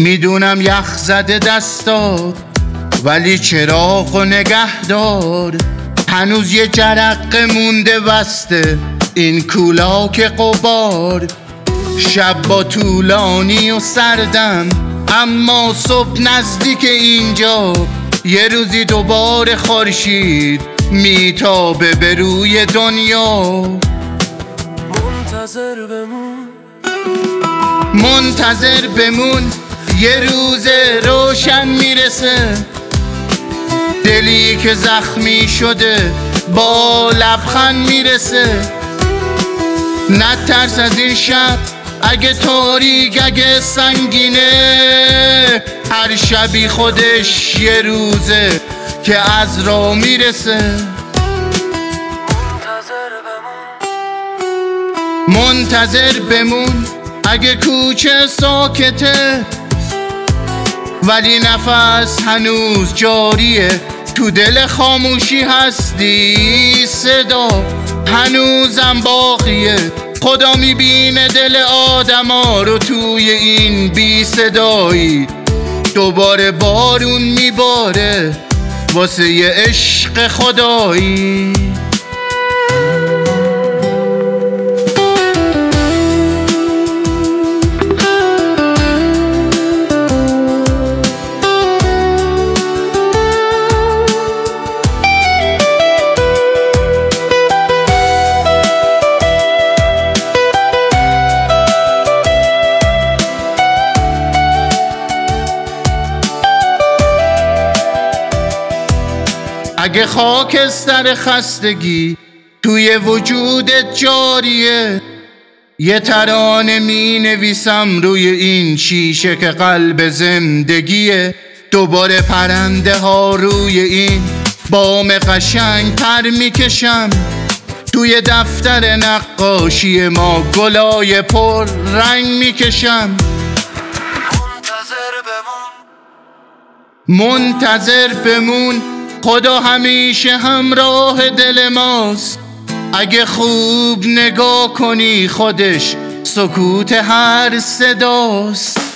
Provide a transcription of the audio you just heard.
میدونم یخ زده دستات، ولی چراغ و نگه دار. هنوز یه جرقه مونده بسته این کولاک غبار. شب با طولانی و سردم، اما صبح نزدیک اینجا. یه روزی دوباره خورشید میتابه به روی دنیا. منتظر بمون یه روز روشن میرسه. دلی که زخمی شده با لبخند میرسه. نترس از این شب، اگه تاریک اگه سنگینه. هر شبی خودش یه روزه که از راه میرسه. منتظر بمون اگه کوچه ساکته، ولی نفس هنوز جاریه. تو دل خاموشی هستی صدا هنوزم باقیه. خدا میبینه دل آدما رو توی این بی صدایی. دوباره بارون میباره واسه یه عشق خدایی. اگه خاکستر خستگی توی وجودت جاریه، یه ترانه می نویسم روی این شیشه که قلب زندگیه. دوباره پرنده ها روی این بام قشنگ پر می کشم. توی دفتر نقاشی ما گلای پر رنگ می کشم. منتظر بمون خدا همیشه همراه دل ماست. اگه خوب نگاه کنی خودش سکوت هر صداست.